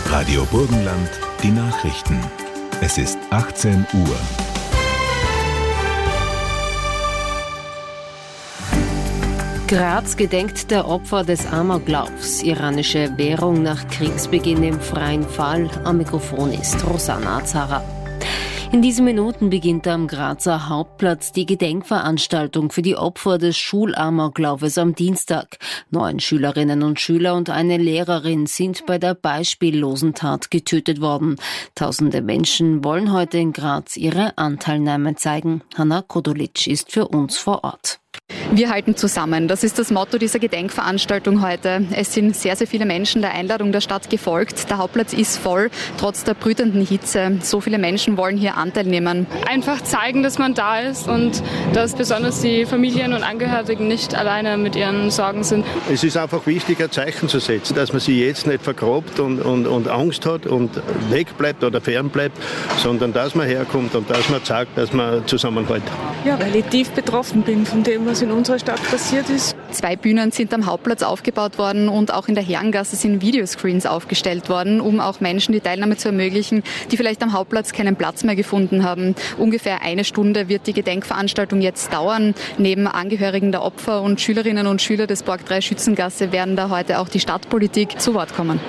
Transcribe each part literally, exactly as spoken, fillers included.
Radio Burgenland, die Nachrichten. Es ist achtzehn Uhr. Graz gedenkt der Opfer des Amoklaufs. Iranische Währung nach Kriegsbeginn im freien Fall. Am Mikrofon ist Rosanna Azara. In diesen Minuten beginnt am Grazer Hauptplatz die Gedenkveranstaltung für die Opfer des Schulamoklaufes am Dienstag. Neun Schülerinnen und Schüler und eine Lehrerin sind bei der beispiellosen Tat getötet worden. Tausende Menschen wollen heute in Graz ihre Anteilnahme zeigen. Hanna Kodolic ist für uns vor Ort. Wir halten zusammen. Das ist das Motto dieser Gedenkveranstaltung heute. Es sind sehr, sehr viele Menschen der Einladung der Stadt gefolgt. Der Hauptplatz ist voll, trotz der brütenden Hitze. So viele Menschen wollen hier Anteil nehmen. Einfach zeigen, dass man da ist und dass besonders die Familien und Angehörigen nicht alleine mit ihren Sorgen sind. Es ist einfach wichtig, ein Zeichen zu setzen, dass man sich jetzt nicht vergrabt und, und, und Angst hat und wegbleibt oder fernbleibt, sondern dass man herkommt und dass man zeigt, dass man zusammenhält. Ja, weil ich tief betroffen bin von dem, was in unserer Stadt passiert ist. Zwei Bühnen sind am Hauptplatz aufgebaut worden und auch in der Herrengasse sind Videoscreens aufgestellt worden, um auch Menschen die Teilnahme zu ermöglichen, die vielleicht am Hauptplatz keinen Platz mehr gefunden haben. Ungefähr eine Stunde wird die Gedenkveranstaltung jetzt dauern. Neben Angehörigen der Opfer und Schülerinnen und Schüler des Borg drei Schützengasse werden da heute auch die Stadtpolitik zu Wort kommen.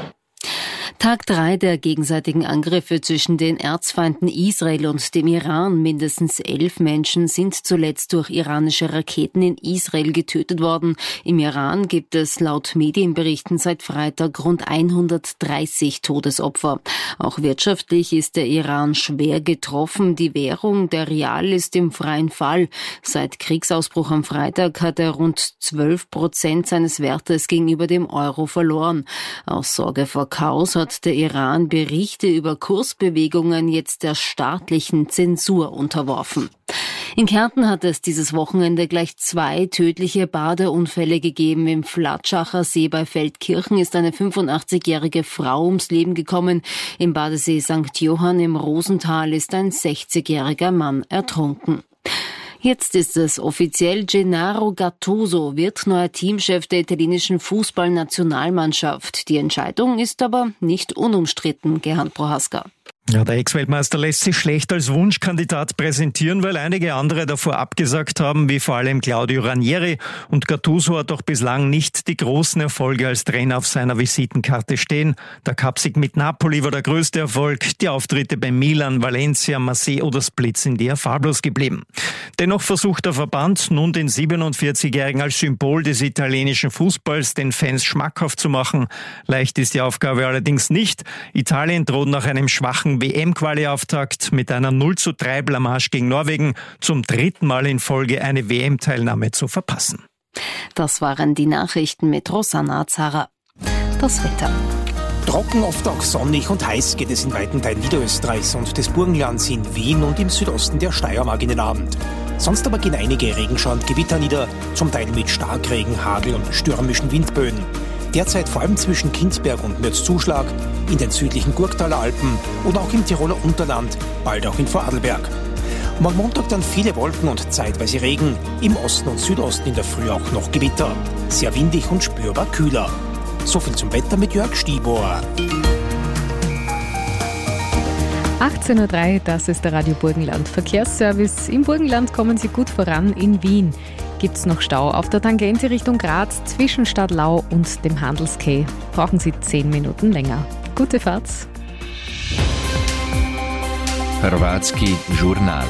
Tag drei der gegenseitigen Angriffe zwischen den Erzfeinden Israel und dem Iran. Mindestens elf Menschen sind zuletzt durch iranische Raketen in Israel getötet worden. Im Iran gibt es laut Medienberichten seit Freitag rund hundertdreißig Todesopfer. Auch wirtschaftlich ist der Iran schwer getroffen. Die Währung, der Rial, ist im freien Fall. Seit Kriegsausbruch am Freitag hat er rund zwölf Prozent seines Wertes gegenüber dem Euro verloren. Aus Sorge vor Chaos hat der Iran Berichte über Kursbewegungen jetzt der staatlichen Zensur unterworfen. In Kärnten hat es dieses Wochenende gleich zwei tödliche Badeunfälle gegeben. Im Flatschacher See bei Feldkirchen ist eine fünfundachtzigjährige Frau ums Leben gekommen. Im Badesee Sankt Johann im Rosental ist ein sechzigjähriger Mann ertrunken. Jetzt ist es offiziell, Gennaro Gattuso wird neuer Teamchef der italienischen Fußballnationalmannschaft. Die Entscheidung ist aber nicht unumstritten, Gerhard Prohaska. Ja, der Ex-Weltmeister lässt sich schlecht als Wunschkandidat präsentieren, weil einige andere davor abgesagt haben, wie vor allem Claudio Ranieri. Und Gattuso hat doch bislang nicht die großen Erfolge als Trainer auf seiner Visitenkarte stehen. Der Cupsieg mit Napoli war der größte Erfolg. Die Auftritte bei Milan, Valencia, Marseille oder Split sind eher farblos geblieben. Dennoch versucht der Verband nun den siebenundvierzigjährigen als Symbol des italienischen Fußballs den Fans schmackhaft zu machen. Leicht ist die Aufgabe allerdings nicht. Italien droht nach einem schwachen W M-Quali-Auftakt mit einer null zu drei Blamage gegen Norwegen zum dritten Mal in Folge eine W M-Teilnahme zu verpassen. Das waren die Nachrichten mit Rosanna Azara. Das Wetter. Trocken, oft auch sonnig und heiß geht es in weiten Teilen Niederösterreichs und des Burgenlands in Wien und im Südosten der Steiermark in den Abend. Sonst aber gehen einige Regenschauer und Gewitter nieder, zum Teil mit Starkregen, Hagel und stürmischen Windböen. Derzeit vor allem zwischen Kinzberg und Mürzzuschlag, in den südlichen Gurktaler Alpen oder auch im Tiroler Unterland, bald auch in Vorarlberg. Und am Montag dann viele Wolken und zeitweise Regen, im Osten und Südosten in der Früh auch noch Gewitter. Sehr windig und spürbar kühler. So viel zum Wetter mit Jörg Stieber. achtzehn Uhr drei, das ist der Radio Burgenland Verkehrsservice. Im Burgenland kommen Sie gut voran. In Wien gibt es noch Stau auf der Tangente Richtung Graz zwischen Stadlau und dem Handelsquai. Brauchen Sie zehn Minuten länger. Gute Fahrt. Hrvatski Journal.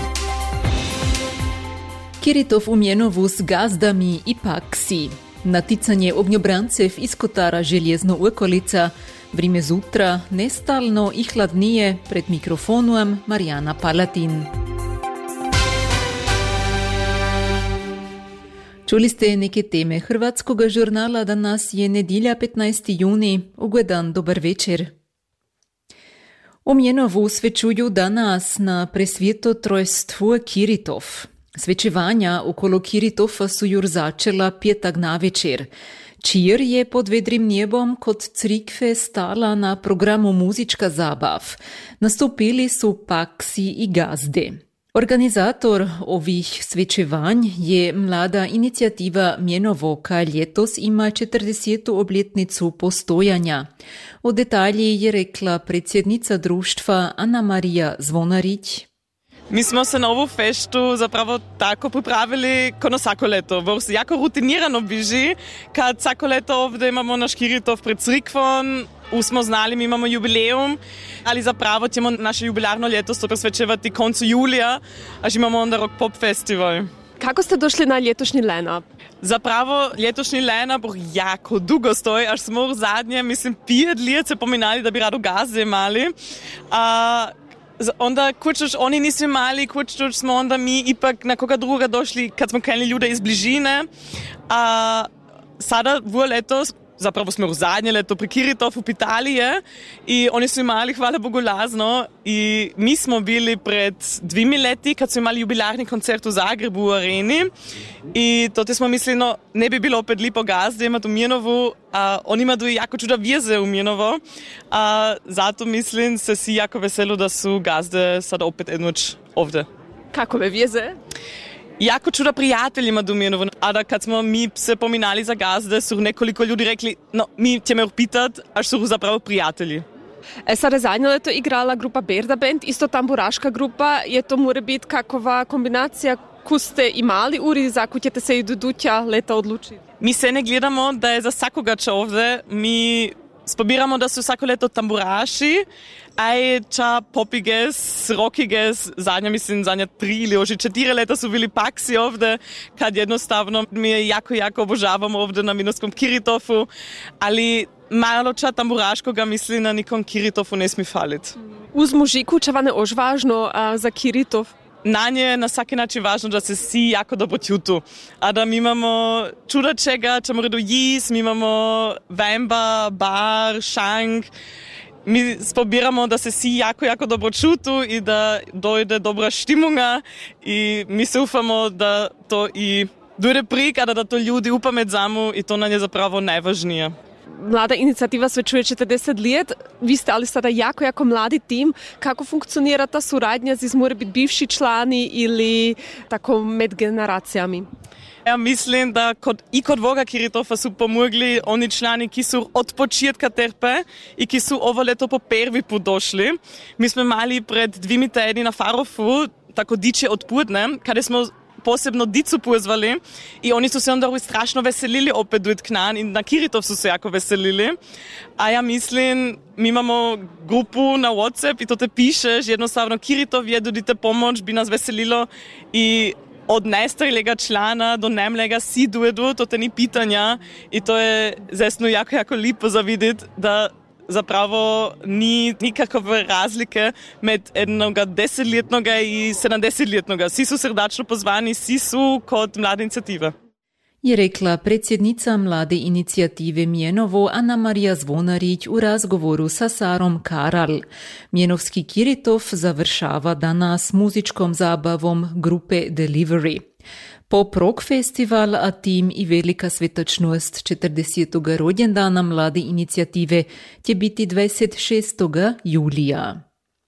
Kiritov umjenovus gazdami ipak si. Naticanje ognjobrancev iz Kotara Željezno Okolica. Vrime zutra, nestalno i hladnije. Pred mikrofonom Marijana Palatin. Čuli ste neke teme hrvatskoga žurnala, danas je nedjelja petnaesti juni. Ugodan dobar večer. Omjenovu svečuju danas na presvjetotrojstvu Kiritov. Svečevanja okolo Kiritova su jur začela petak navečer. Čir je pod vedrim nebom kod crikve stala na programu muzička zabav. Nastopili su paksi i gazde. Organizator ovih svečevanj je mlada inicijativa Mjenovo, kaj letos ima četrdesetu obletnicu postojanja. O detalji je rekla predsjednica društva Anna Marija Zvonarić. Mi smo se na ovu feštu zapravo tako pripravili kao na svako leto. Vrlo se jako rutinirano biži, kad svako leto ovdje imamo naš Kiritov pred crkvom, smo znali, mi imamo jubileum, ali zapravo ćemo naše jubilarno ljeto to presvećevati koncu julija, až imamo onda Rock Pop festival. Kako ste došli na ljetošnji line-up? Zapravo, ljetošnji line-up jako dugo stoji, až smo v zadnje, mislim, pet let se pominali, da bi rado gazde imali. A onda kućuš, oni nisu imali, kućuš smo onda mi ipak na koga druga došli kad smo krenuli ljude iz bližine. A sada v letos, zapravo smo v zadnje leto pri Kiritovu v Italiji i oni su imali, hvala Bogu, lazno i mi smo bili pred dvimi leti kad su imali jubilarni koncert u Zagrebu u areni i to te smo mislili, no ne bi bilo opet lipo gazde imati u Mjenovu, a oni imaju jako čuda vjeze u Mjenovo, a zato mislim se si jako veselo da su gazde sada opet jednoć ovdje. Kakove vjeze? Jako čuda prijateljima do Mjenovo, a da kad smo mi se pominali za gazde, su nekoliko ljudi rekli, no mi ćemo ih pitat, až su zapravo prijatelji. E sada zadnje leto igrala grupa Berda Band, isto tamburaška grupa, je to mora biti kakova kombinacija, ko ste imali uri, za ko ćete se i do duća leta odlučiti? Mi se ne gledamo da je za svakogača ovdje, mi spobiramo da su svako leto tamburaši, aj ča popiges, rockiges, zadnja mislim, zadnja tri ili još i četiri leta su bili paksi ovdje, kad jednostavno mi je jako, jako obožavamo ovdje na Minovskom Kiritofu, ali malo ča tamburaškoga misli na nikom Kiritofu ne smije falit. Uz mužiku ča vam je ož važno a, za Kiritov? Na nje je na svaki način važno da se svi jako dobro čutu. A da mi imamo čuda čega, čemu redu jis, mi imamo vemba, bar, šank. Mi spobiramo da se svi jako, jako dobro čutu i da dojde dobra štimunga i mi se ufamo da to i dojde prik, a da to ljudi upamet zamu i to na nje zapravo najvažnije. Mlada inicijativa svečuje četrdeset let, vi ste ali sada jako, jako mladi tim. Kako funkcionira ta suradnja, zis mora biti bivši člani ili tako med generacijami? Ja mislim da kod, i kod Voga Kiritova su pomogli oni člani, ki su od početka terpe i ki su ovo leto po prvi put došli. Mi smo imali pred dvimi tedni na Farofu tako diče odputne, kada smo posebno dicu pozvali i oni su se onda strašno veselili opet doći k nam i na Kiritov su se jako veselili. A ja mislim, mi imamo grupu na WhatsApp i to te pišeš, jednostavno Kiritov je, dodite pomoć, bi nas veselilo i od najstarijega člana do najmlega si dojedu, to te ni pitanja i to je zesno jako, jako lipo za vidjeti da zapravo ni nikakve razlike med jednoga desetletnoga i sedemdesetletnoga. Svi su srdačno pozvani, svi su kod mlade inicijative. Je rekla predsjednica mlade inicijative Mjenovo Anna Marija Zvonarić u razgovoru sa Sarom Karal. Mjenovski Kiritov završava danas muzičkom zabavom grupe Delivery. Pop rock festival, a tim i velika svetočnost četrdesetega rođendana mlade inicijative će biti dvadeset šestega julija.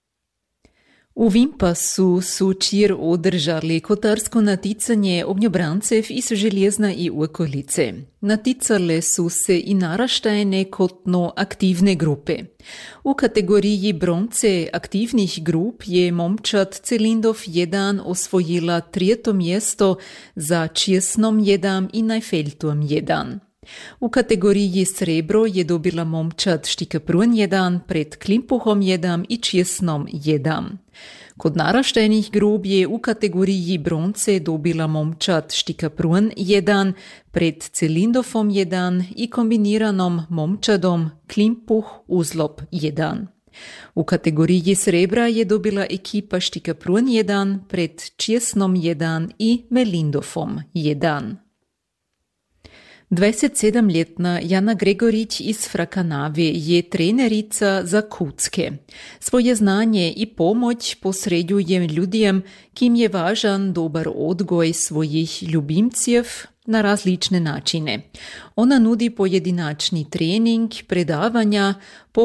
U Vimpasu su čir održali kotarsko naticanje ognjobrancev iz Željezna i u okolice. Naticale su se i naraštajne kotno aktivne grupe. U kategoriji bronce aktivnih grup je momčad Celindov jedan osvojila trijeto mjesto za Čjesnom jedan i Najfeltom jedan. U kategoriji srebro je dobila momčad Štikaprun jedan pred Klimpuhom jedan i Čjesnom jedan. Kod naraštajnih grup je u kategoriji bronce dobila momčad Štikaprun jedan pred Celindofom jedan i kombiniranom momčadom Klimpuh Uzlop jedan. U kategoriji srebra je dobila ekipa Štikaprun jedan pred Čjesnom jedan i Melindofom jedan. dvadesetsedemletna Jana Gregorić iz Frakanave je trenerica za kucke. Svoje znanje i pomoć posreduje ljudjem, kim je važan dobar odgoj svojih ljubimcev na različne načine. Ona nudi pojedinačni trening, predavanja,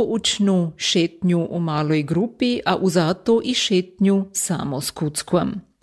poučnu šetnju u maloj grupi, a uzato i šetnju samo s kuckom.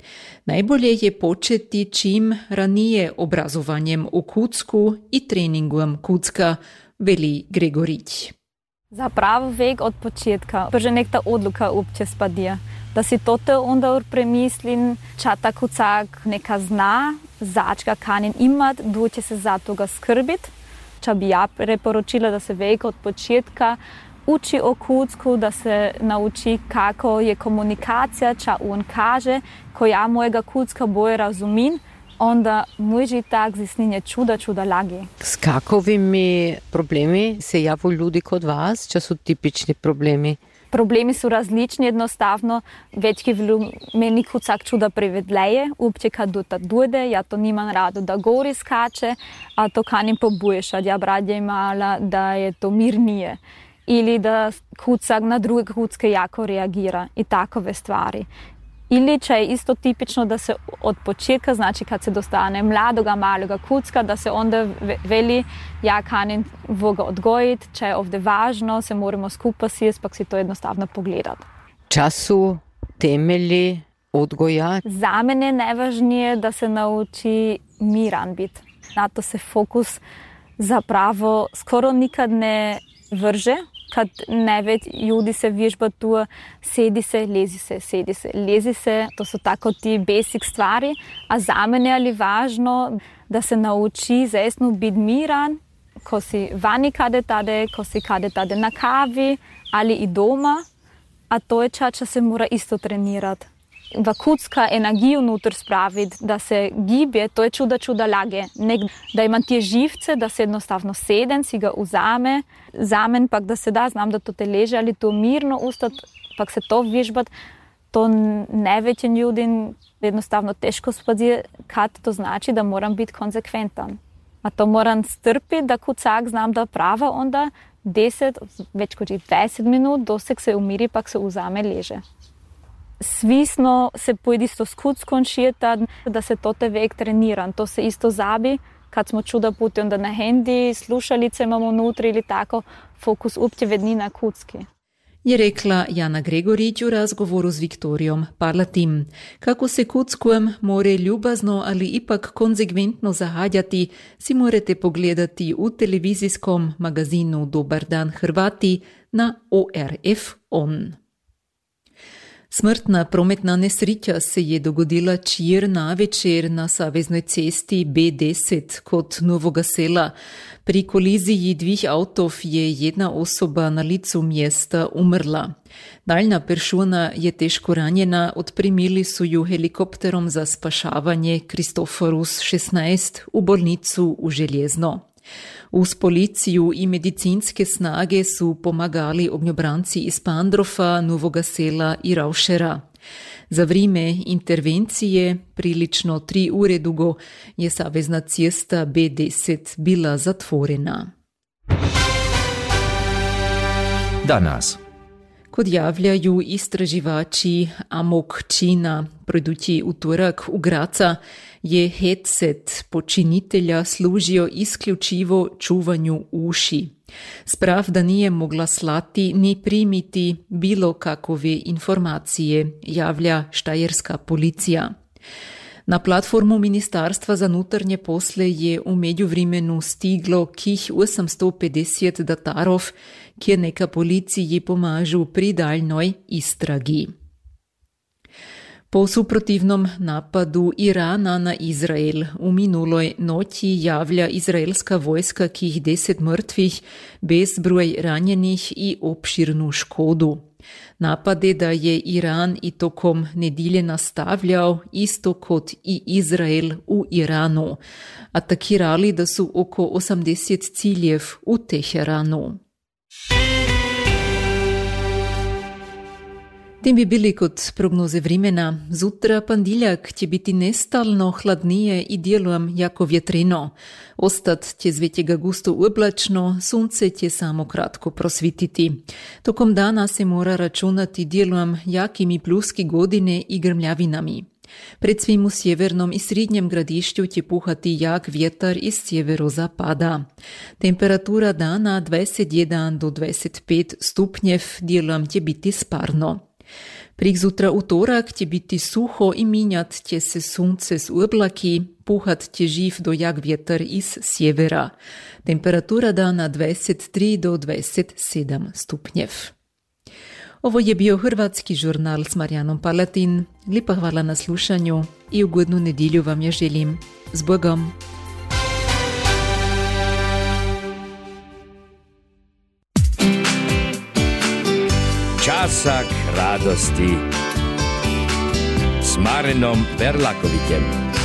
Najbolje je početi čim ranije obrazovanjem u kucku i treningom kucka, veli Gregorić. Zapravo vek od početka, pa že nekta odluka uopće spadija. Da si toto onda premislim, ča ta kucak neka zna, začka kanin imat, duče se za toga skrbit. Ča bi ja preporočila da se vek od početka uči o kucku, da se nauči kako je komunikacija, ča on kaže, ko ja mojega kucka boje razumim, onda može tak zisninje čuda, čuda lagi. S kakovimi problemi se javljajo ljudi kot vas, če so tipični problemi? Problemi su različni jednostavno, večki meni kucak čuda privedleje, uopće kad do ta dojde, ja to nimam rado da gori skače, a to kanim pobuješati, ja bi radije imala da je to mirnije. Ili da kucak na druge kucke jako reagira i takove stvari. Ili če je isto tipično da se od početka, znači kad se dostane mladoga, maloga kucka, da se onda veli ja kanim voga odgojiti, če je ovdje važno, se moramo skupaj sjesti, pa si to jednostavno pogledati. Času temelji odgoja? Za mene je najvažnije da se nauči miran biti. Na to se fokus zapravo skoro nikad ne vrže. Kad največ ljudi se vježba tu, sedi se, lezi se, sedi se, lezi se. To su tako ti basic stvari. A za mene je važno da se nauči zaistno biti miran, ko si vani kade tade, ko si kade tade na kavi ali i doma. A to je čas, se mora isto trenirati. V kucka energiju unutar spraviti, da se gibje, to je čuda, čuda lage. Nek, da imam te živce, da se jednostavno sedem, si ga vzame, zamen, pak da se da, znam da to te leže, ali to mirno ustati, pak se to vježbati, to najvećim ljudem jednostavno teško spadije, kad to znači da moram biti konsekventan. A to moram strpiti, da kucak znam da prava, onda deset, već kot dvajset minut, doseg se umiri, pak se vzame, leže. Svisno se pojedi isto s kuckom šijeta, da se to te vek treniran. To se isto zabi, kad smo čuda puti onda na hendi, slušalice imamo unutri ili tako, fokus uopće vedni na kucki. Je rekla Jana Gregorić u razgovoru s Viktorijom Parlatim. Kako se kuckujem more ljubazno, ali ipak konzekventno zahadjati, si morate pogledati u televizijskom magazinu Dobar dan Hrvati na O R F on. Smrtna prometna nesreča se je dogodila čir navečer na saveznoj cesti B deset kod Novega Sela. Pri koliziji dvih avtov je jedna osoba na licu mjesta umrla. Daljna persona je teško ranjena, odpremili su ju helikopterom za spašavanje Kristoforus šestnaest u bolnicu u Željezno. Uz policiju i medicinske snage su pomagali ognjobranci iz Pandrofa, Novega Sela i Raušera. Za vrijeme intervencije, prilično tri ure dugo, je savezna cesta B deset bila zatvorena. Danas. Kot javljaju istraživači Amok čina, produći utorak u Graca, je headset počinitelja služio isključivo čuvanju uši. Sprav da nije mogla slati ni primiti bilo kakove informacije, javlja štajerska policija. Na platformu Ministarstva za nutarnje posle je u međuvremenu stiglo kih osemsto pedeset datarov, kjer neka policiji pomažu pri daljnoj istragi. Po suprotivnom napadu Irana na Izrael u minuloj noći javlja izraelska vojska kih deset mrtvih, bezbroj ranjenih i opširnu škodu. Napade da je Iran i tokom nedilje nastavljao isto kot i Izrael u Iranu. Atakirali da su oko osemdeset ciljev u Teheranu. Tim bi bili kod prognoze vremena. Zutra pandiljak će biti nestalno hladnije i dijelom jako vjetreno. Ostat će zvjetjega gusto oblačno, sunce će samo kratko prosvititi. Tokom dana se mora računati dijelom jakim i pljuski godine i grmljavinami. Pred svim u sjevernom i srednjem gradišću će puhati jak vjetar iz sjeverozapada. Temperatura dana dvadeset jedan do dvadeset pet stupnjev, dijelom će biti sparno. Prek zutra utorak će biti suho i minjat će se sunce s oblaki, puhat će živ dojak vjetar iz sjevera. Temperatura dana dvadeset tri do dvadeset sedam stupnjev. Ovo je bio hrvatski žurnal s Marijanom Palatin. Lipa hvala na slušanju i ugodnu nedjelju vam je želim. S Bogom! Časak radosti s Marenom Verlakovićem.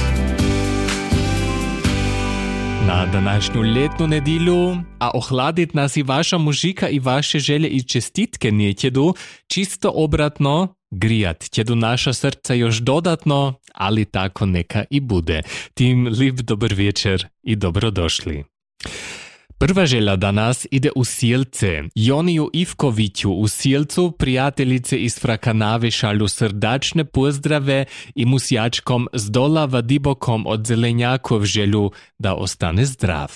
Na današnju letnu nedjelju, a ohladit nas i vaša muzika i vaše želje i čestitke nećedu, čisto obratno, grijat ćedu naša srca još dodatno, ali tako neka i bude. Tim lip dobar večer i dobrodošli. Prva želja danas ide u Sielce. Joniju Ivkoviću u Sielcu prijateljice iz Frakanave šalju srdačne pozdrave i musjačkom z dola Vadibokom od Zelenjakov želju da ostane zdrav.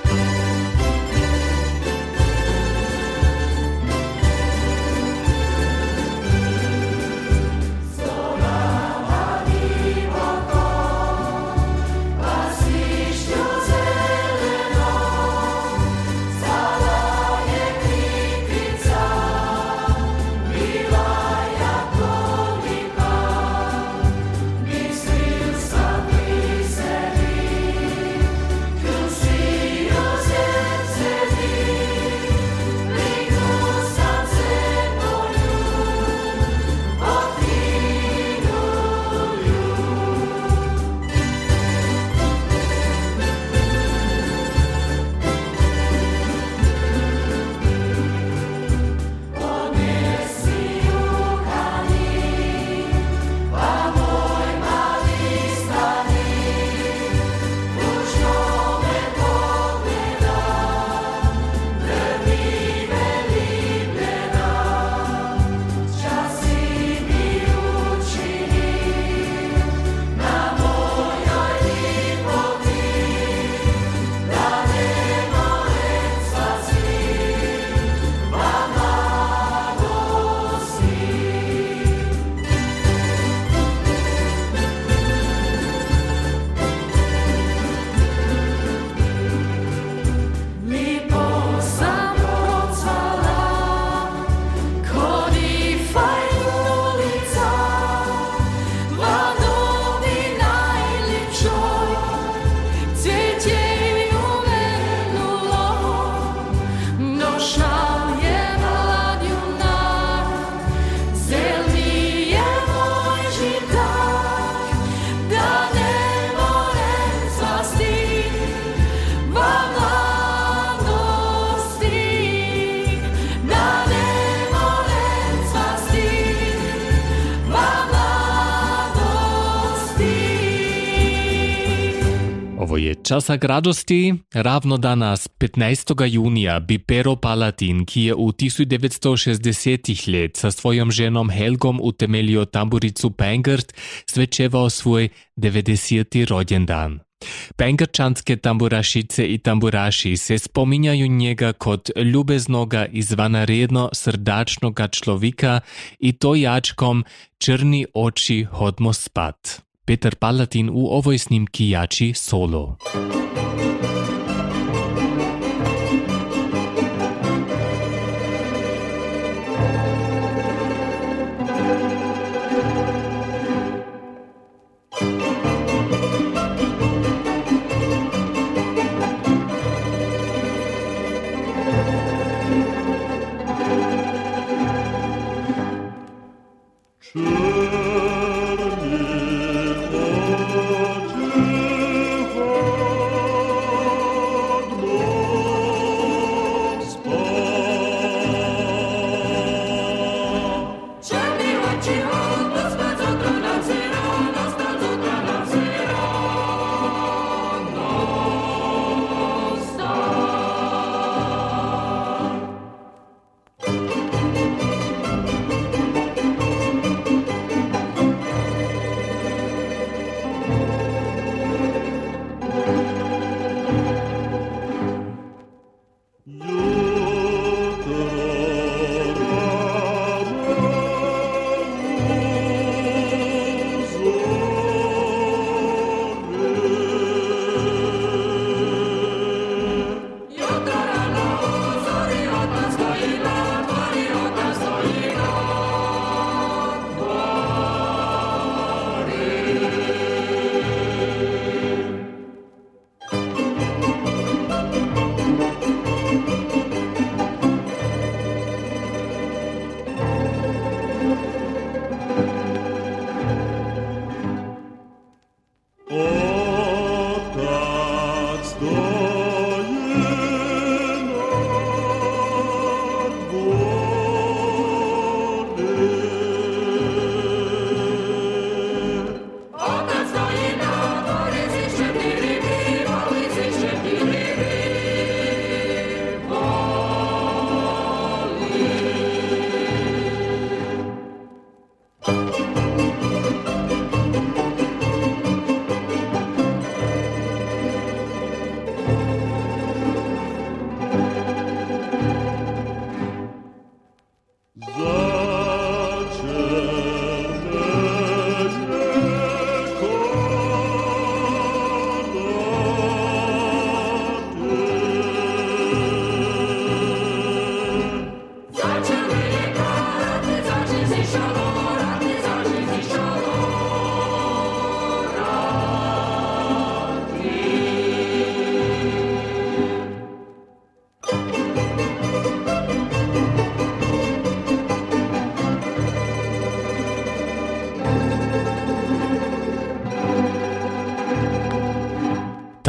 Ovo je Časak radosti. Ravno danas, petnaestog junija, bi Pero Palatin, ki je v tisoč devetsto šestdesetih let sa svojom ženom Helgom utemeljio tamburicu Pengert, svečevao svoj devetdeseti rođendan. Pengrčanske tamburašice i tamburaši se spominjaju njega kot ljubeznoga i zvanaredno srdačnoga človika i to jačkom Črni oči hodmo spat. Peter Palatin u ovoj snimki jači solo. Czerni oczy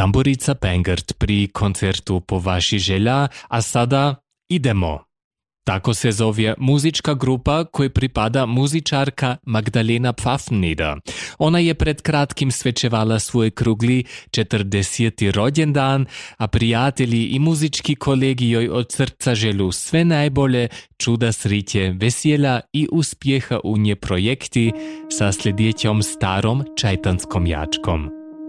Tamburica Pengert pri koncertu po vaši želja, a sada idemo. Tako se zove muzička grupa, kojoj pripada muzičarka Magdalena Pfaffneder. Ona je pred kratkim svečevala svoj krugli četrdeseti rođendan, a prijatelji i muzički kolegi joj od srca želu sve najbolje, čuda sritje, veselja i uspjeha u nje projekti sa sljedećom starom čajtanskom jačkom.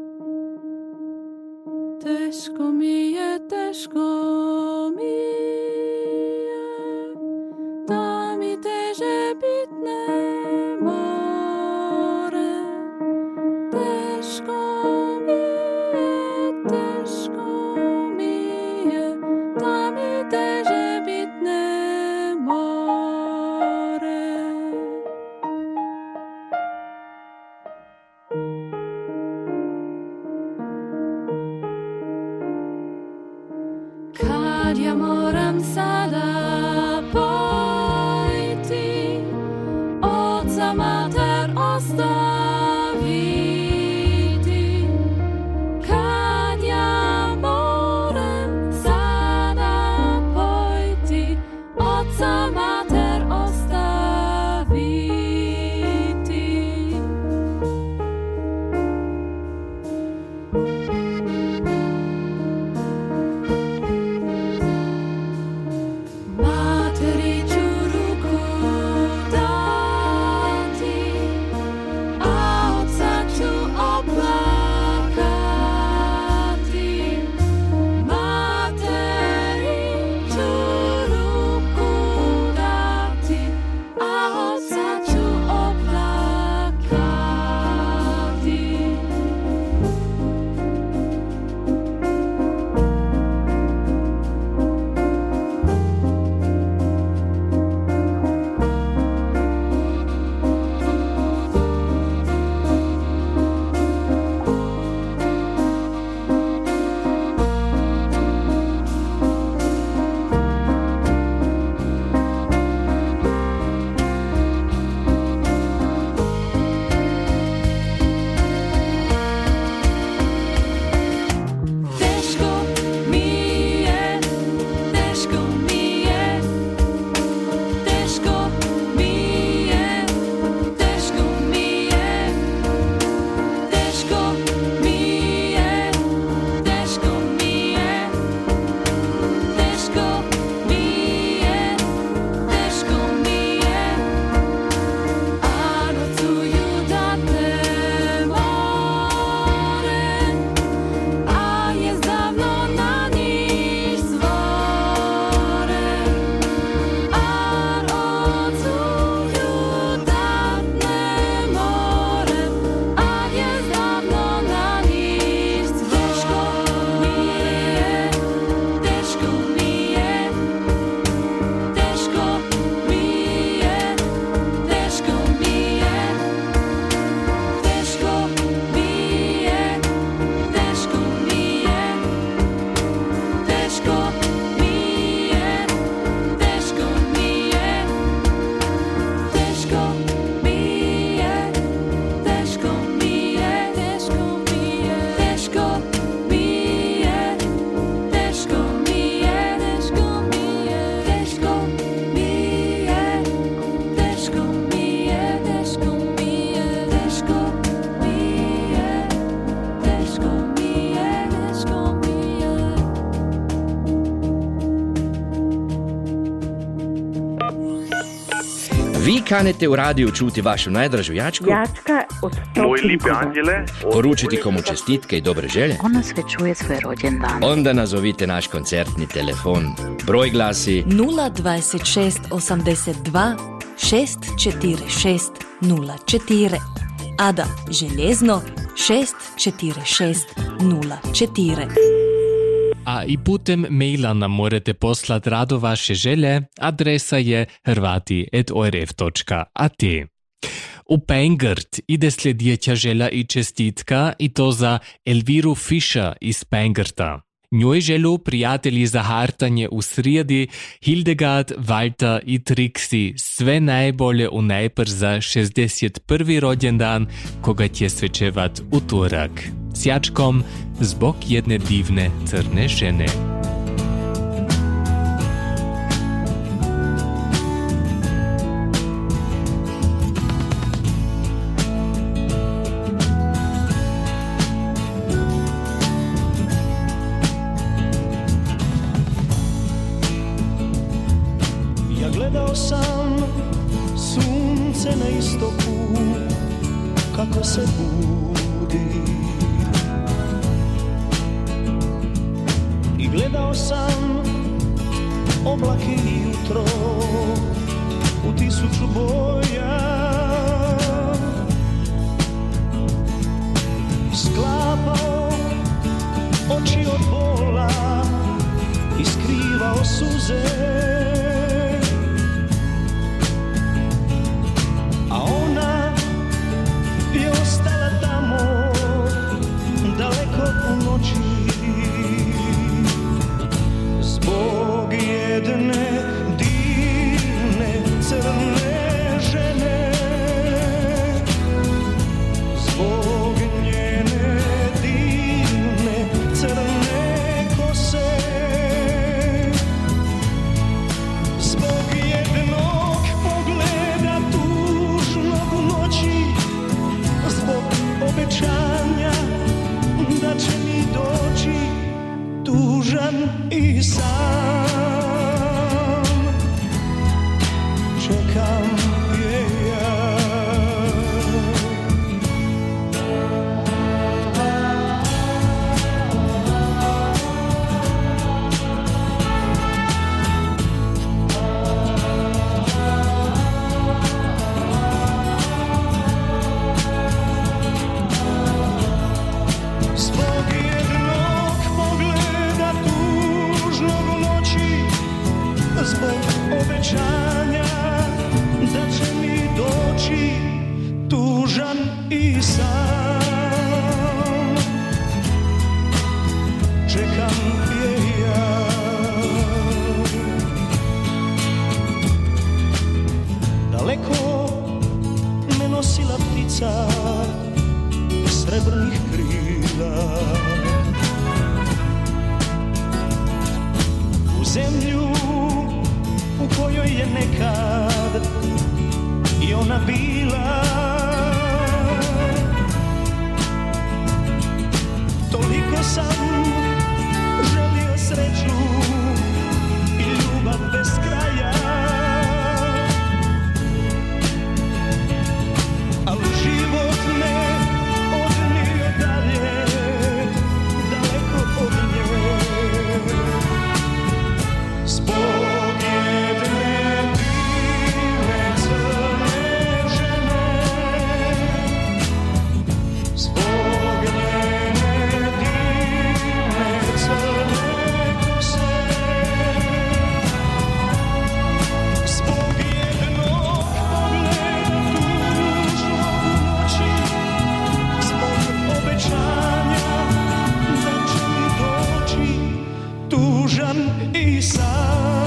Teško mi je, teško mi je, da mi teže bit ne more. Teško mi je, teško mi je, da mi teže bit ne more. Kad ja moram sada pojti, oca mater ostaviti. Kad ja moram sada pojti, oca mater ostaviti. Materi ću ruku dati, a oca ću oplakati. Materi ću ruku dati, a oca ću oplakati. Teško mi je, teško mi je, teško mi je, teško mi je, teško mi je, teško mi je, teško mi je, teško mi je, a nocuju da te morem, a je zdavno na niš zvorem, a nocuju da ne morem, a je zdavno na niš zvorem. Teško mi je, teško mi je, teško mi je, teško mi je, teško mi je, teško mi je, teško mi je, teško mi je, teško mi je, teško mi je, teško mi je, teško mi je, teško mi je, teško mi je, teško mi je, teško mi je, teško mi je, teško mi je, teško mi je. Vi kanete u radiju čuti vašu najdražu jačku, Jačka od Moj lipi anđele, poručiti komu čestitke i dobre želje. Ona svečuje svoj rođendan. Onda nazovite naš koncertni telefon. Broj glasi nula dvajset šest osamdeset dva šest četiri šest nula četiri. Ada željezno šest četiri šest nula četiri. A i putem maila nam morate poslati rado vaše želje, adresa je hrvati at o r f točka a t. U Pengert ide sljedeća želja i čestitka, i to za Elviru Fischer iz Pengerta. Njoj želu prijatelji za hartanje u srijedi, Hildegard, Walter i Trixi sve najbolje u najpr za šezdeset prvi rođendan, koga će svečevat utorak. Sjačkom zbog jedne divne crne žene. Gledao sam sunce na istoku kako se budi i gledao sam oblake i jutro u tisuću boja, sklapao oči od bola i skrivao suze. Zbog jedne divne crne žene, zbog njene divne crne kose, zbog jednog pogleda tužnog u noći, zbog obećanja da će mi doći tužan i sam, čekam je ja. Zbog obećanja da će mi doći tužan i sam, čekam je ja. Daleko me nosila ptica srebrnih krila, u zemlju u kojoj je nekad i ona bila. Toliko sam želio sreću i ljubav bez kraja, ali život me odnio dalje, daleko od nje. Zbog i sam,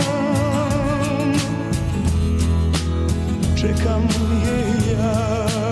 čekam je ja.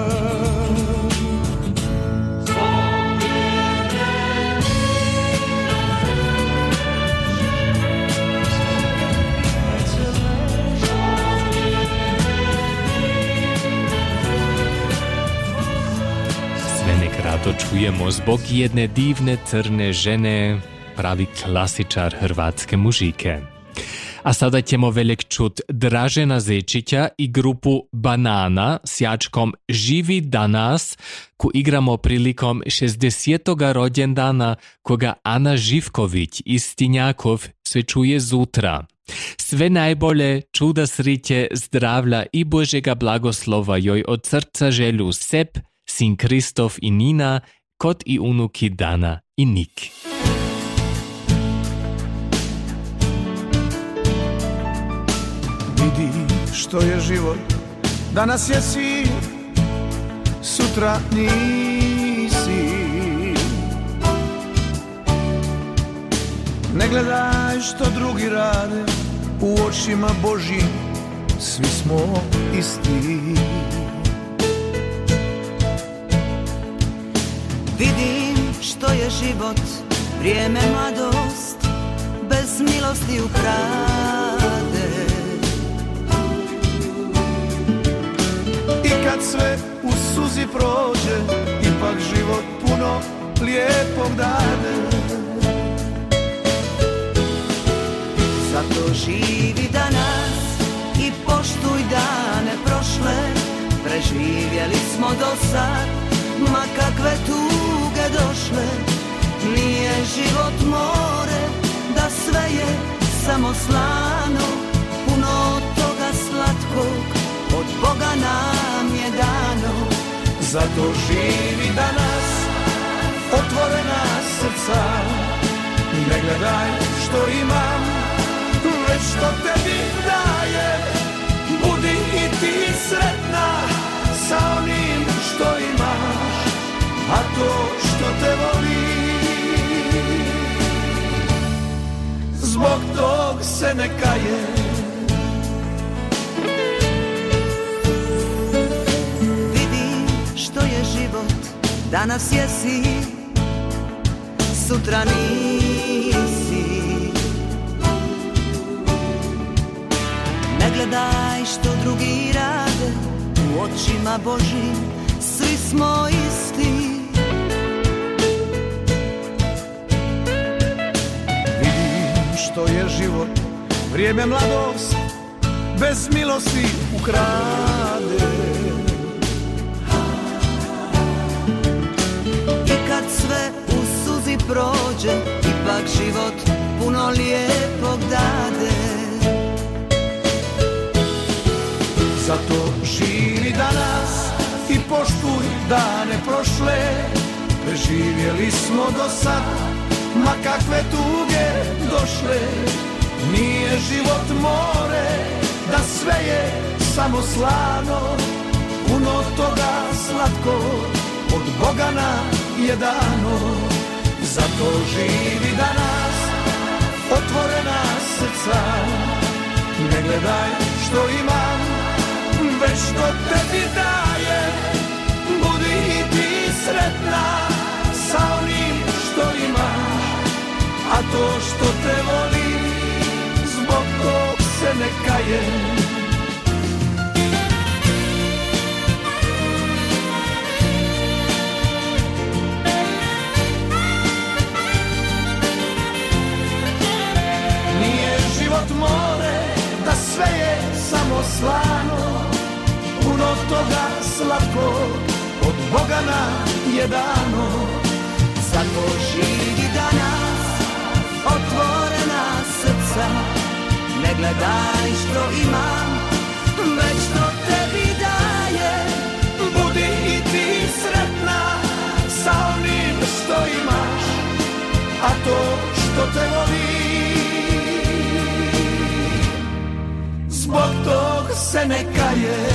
Sve nek rado čujemo zbog jedne divne crne žene, pravi klasičar hrvatske muzike. A sada ćemo velik čut Dražena Zečića i grupu Banana s jačkom Živi danas, ko igramo prilikom šezdesetoga rođendana koga Ana Živković iz Stinjakov svečuje zutra. Sve najbolje, čuda sriće, zdravlja i Božega blagoslova joj od srca želju Sep, sin Kristof i Nina, kot i unuki Dana i Nik. Vidi što je život, danas jesi, sutra nisi. Ne gledaj što drugi rade, u očima Božjim svi smo isti. Vidim što je život, vrijeme mladost, bez milosti ukrade. I kad sve u suzi prođe, ipak život puno lijepog dade. Zato živi danas i poštuj dane prošle, preživjeli smo do sad, ma kakve tuge došle. Nije život more, da sve je samo slano, puno toga slatkog od Boga nam je dano. Zato živi danas, otvorena srca, ne gledaj što imam, već što tebi daje. Budi i ti sretna sa onim što imaš, a to što te voli, zbog tog se ne kaje. Vidi što je život, danas jesi, sutra nisi. Ne gledaj što drugi rade, u očima Božim svi smo isti. Vidim što je život, vrijeme mladost, bez milosti ukrade. I kad sve u suzi prođe, ipak život puno lijepog dade. Zato živi danas i poštuj dane prošle, preživjeli smo do sad, ma kakve tuge došle. Nije život more, da sve je samo slano, puno toga slatko od Boga nam je dano. Zato živi danas, otvorena srca, ne gledaj što imam, već što tebi daje. Budi i ti sretna sa onim što imaš, a to što te voli, zbog tog se ne kaje. Nije život more, da sve je samo slano, puno toga slatko od Boga nam je dano. Zato živi danas, otvorena srca, ne gledaj što imam, već što tebi daje. Budi i ti sretna sa onim što imaš, a to što te voli, zbog tog se ne kaje.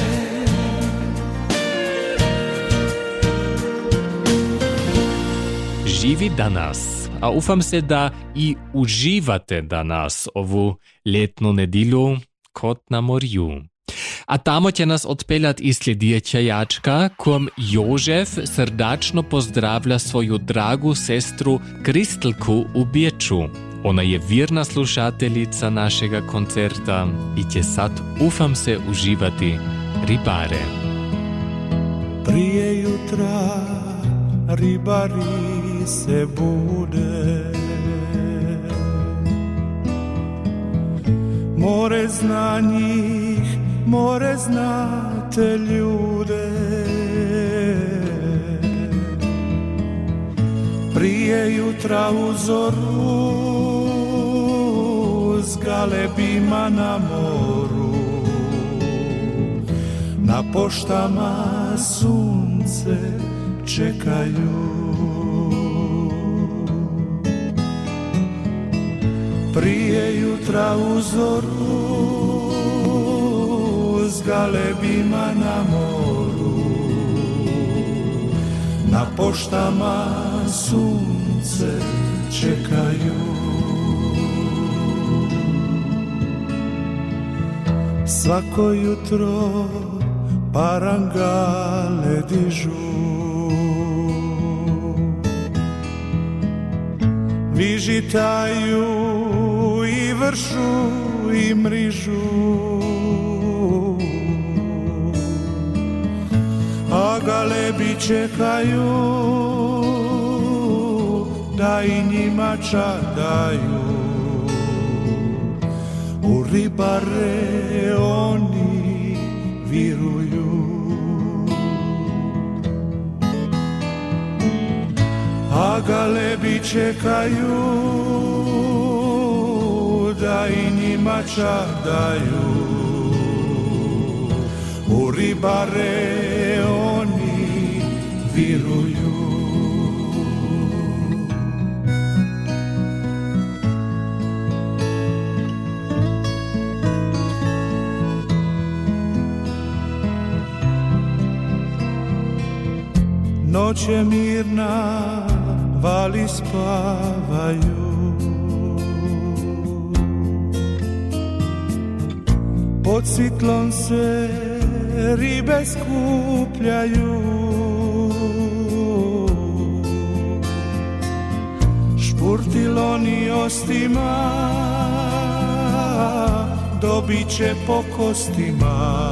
Živi danas, a ufam se da i uživate danas ovu ljetnu nedilju kot na morju. A tamo će nas odpeljat i sljedeća jačka, kom Jožef srdačno pozdravlja svoju dragu sestru Kristelku u Bječu. Ona je vjerna slušateljica našega koncerta i će sad, ufam se, uživati ribare. Prije jutra ribari se bude, more zna njih, more zna te ljude. Prije jutra u zoru s galebima na moru, na poštama sunce čekaju. Prije jutra u zoru s galebima na moru, na poštama sunce čekaju. Svako jutro parangale dižu, vižitaju i vršu i mrižu, a galebi čekaju da i njima čadaju. U ribare oni viruju, a galebi čekaju da i njima čadaju. U ribare oni viruju. Noć je mirna, vali spavaju, pod sitlom se ribe skupljaju, špurtiloni ostima dobit će po kostima,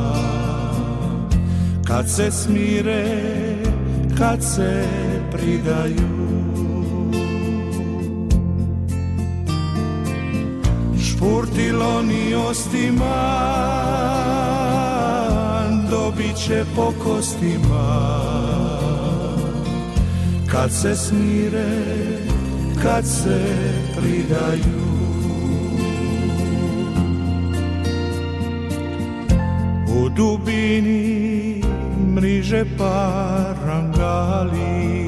kad se smire, kad se pridaju. Špurtiloni ostima dobit će po kostima, kad se smire, kad se pridaju. U dubini mriže parangali,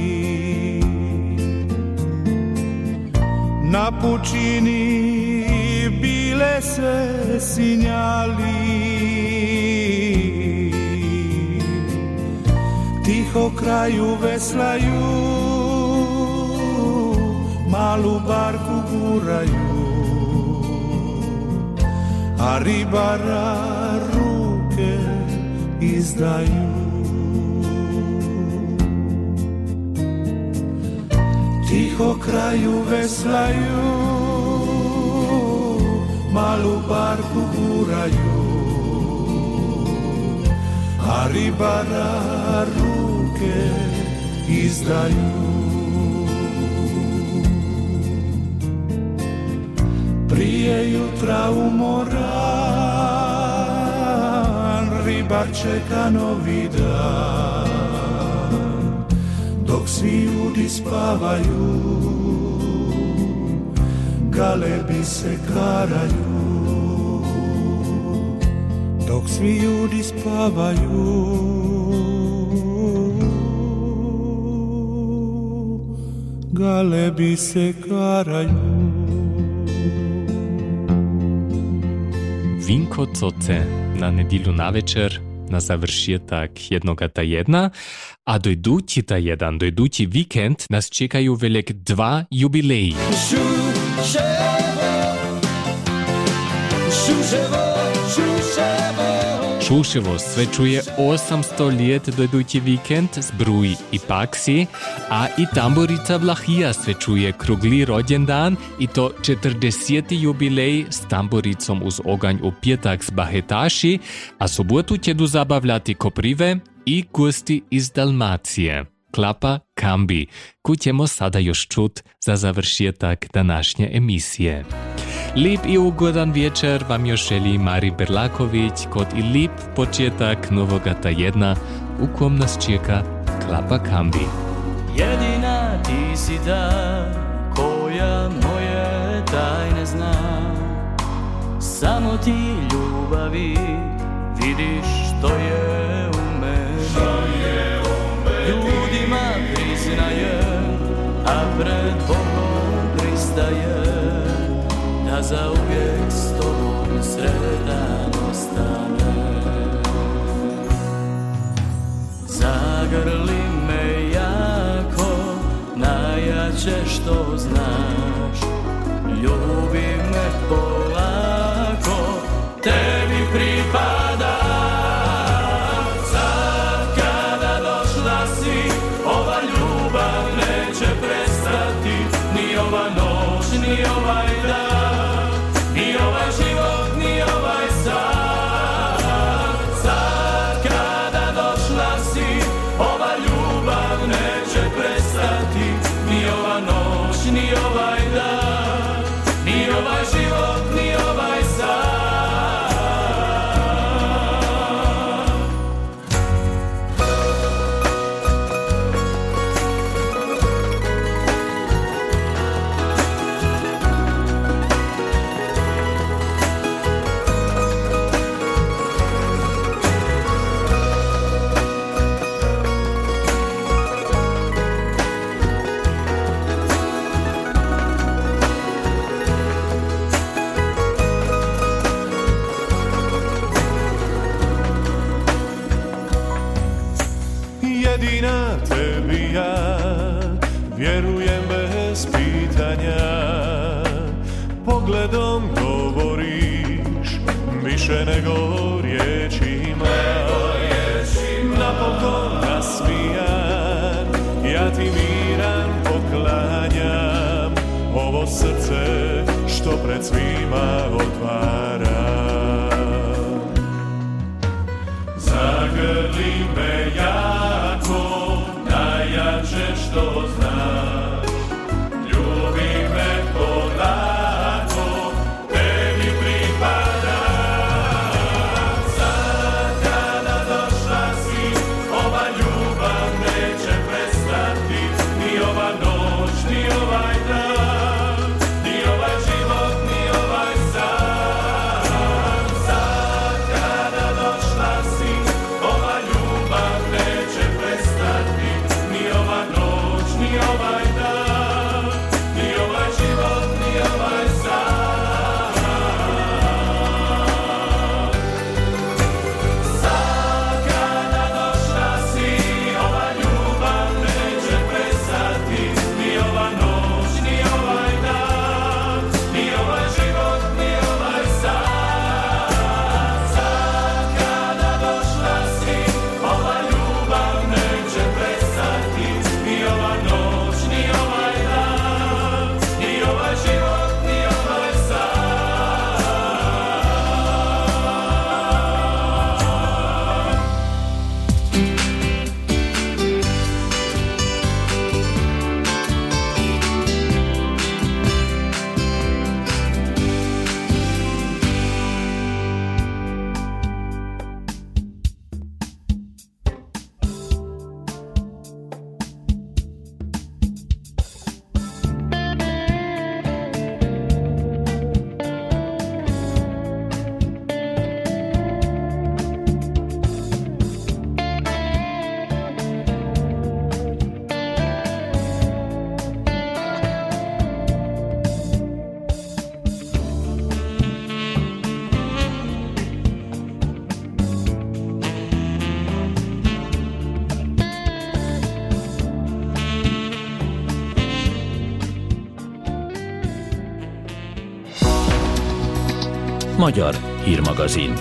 na pučini bile se sinjali, tiho kraju veslaju, malu barku guraju, a ribara ruke izdaju. Tiho kraju veslaju, malu barku guraju, a ribara ruke izdaju. Prije jutra umoran, ribar čeka novi dan, dok svi ljudi spavaju, galebi se karaju. Dok svi ljudi spavaju, galebi se karaju. Vinko Coce na nedjelju navečer na završetak jednoga tajedna, a dojdući tajedan, dojdući vikend nas čekaju velik dva jubileji. Šuševo svečuje osamsto let dojdući vikend z Bruji i Paksi, a i Tamburica Vlahija svečuje krugli rođendan i to četrdeseti jubilej s tamburicom uz oganj u pjetak z Bahetaši, a sobotu ćedu zabavljati Koprive i gosti iz Dalmacije. Klapa Kambi, koju ćemo sada još čut za završetak današnje emisije. Lep i ugodan večer vam još želi Mari Berlaković, kot i lep početak novoga tajedna, u kom nas čeka Klapa Kambi. Jedina ti si ta koja moje tajne zna, samo ti ljubavi vidiš što je u meni. Ljudima priznajem, a pred Bogom pristajem, da zauvijek s tobom sretan ostanem. Zagrli me jako, najjače što znaš, ljubi me polako, tebi pripada. Sad kada došla si, ova ljubav neće prestati, ni više nego riječima. Napokon nasmijan, ja ti miran poklanjam, ovo srce što pred svima otvara. Zagrli me jako, najjače što znaš, ljubi me polako, tebi pripada. Sad kada došla si, ova ljubav neće prestati, ni ova noć, ni ovaj dan, ni ovaj život, ni ovaj san. Sad kada došla si, ova ljubav neće prestati, ni ova noć, ni ovaj dan, ni ovaj život, ni ovaj san. Sad kada došla si, ova ljubav neće prestati, ni ova noć, ni ovaj dan, ni ovaj život, ni ovaj san. Sad kada došla si, ova ljubav neće prestati, ni ova noć, ni ovaj dan, ni ovaj život, ni ovaj san. Magyar Hírmagazin.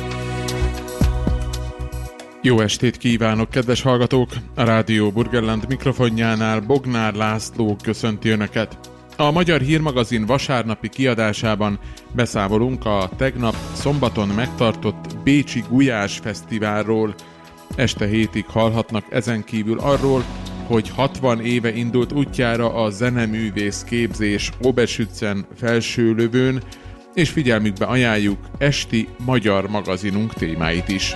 Jó estét kívánok, kedves hallgatók! A Rádió Burgenland mikrofonjánál Bognár László köszönti Önöket. A Magyar Hírmagazin vasárnapi kiadásában beszámolunk a tegnap szombaton megtartott Bécsi Gulyás Fesztiválról. Este hétig hallhatnak ezen kívül arról, hogy hatvan éve indult útjára a zeneművész képzés Oberschützen Felsőlövőn, és figyelmükbe ajánljuk esti magyar magazinunk témáit is.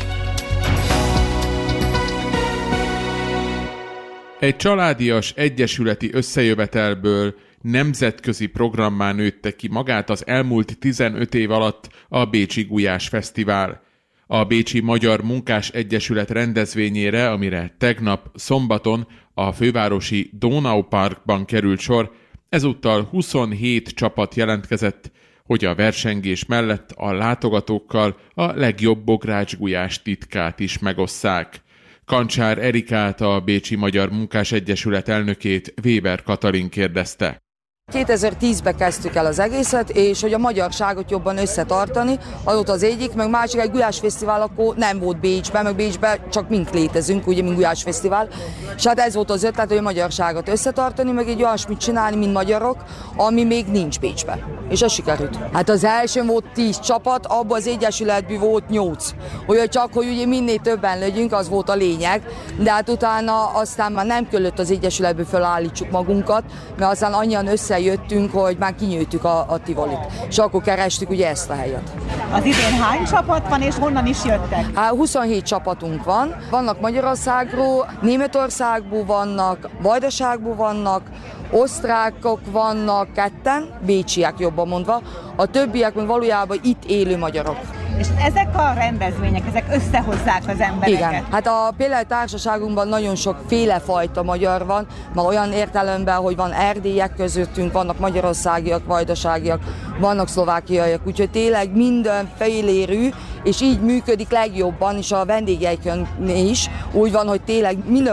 Egy családias egyesületi összejövetelből nemzetközi programmá nőtte ki magát az elmúlt tizenöt év alatt a Bécsi Gulyás Fesztivál. A Bécsi Magyar Munkás Egyesület rendezvényére, amire tegnap szombaton a fővárosi Donauparkban került sor, ezúttal huszonhét csapat jelentkezett, hogy a versengés mellett a látogatókkal a legjobb bográcsgulyás titkát is megosszák. Kancsár Erikát, a Bécsi Magyar Munkás Egyesület elnökét Weber Katalin kérdezte. kétezer-tízben kezdtük el az egészet, és hogy a magyarságot jobban összetartani, adott az egyik, meg másik egy gulyásfesztivál akkor nem volt Bécsben, meg Bécsben csak mink létezünk, ugye, mint gulyásfesztivál. És hát ez volt az ötlet, hogy a magyarságot összetartani, meg egy olyasmit csinálni, mint magyarok, ami még nincs Bécsben. És ez sikerült. Hát az első volt tíz csapat, abban az egyesületben volt nyolc. Olyan csak, hogy ugye minél többen legyünk, az volt a lényeg, de hát utána aztán már nem kellett az egyesületből felállítsuk magunkat, mert aztán annyian összejöttünk, hogy már kinyőttük a, a Tivolit. És akkor kerestük ugye ezt a helyet. Az idén hány csapat van, és honnan is jöttek? Hát huszonhét csapatunk van. Vannak Magyarországról, Németországból vannak, Vajdaságból vannak, osztrákok vannak ketten, bécsiek jobban mondva, a többiek meg valójában itt élő magyarok. És ezek a rendezvények, ezek összehozzák az embereket? Igen, hát a például társaságunkban nagyon sok félefajta magyar van, ma olyan értelemben, hogy van erdélyek közöttünk, vannak magyarországiak, vajdaságiak, vannak szlovákiaiak, úgyhogy tényleg minden félérű, és így működik legjobban, és a vendégeinkön is úgy van, hogy tényleg minden hun.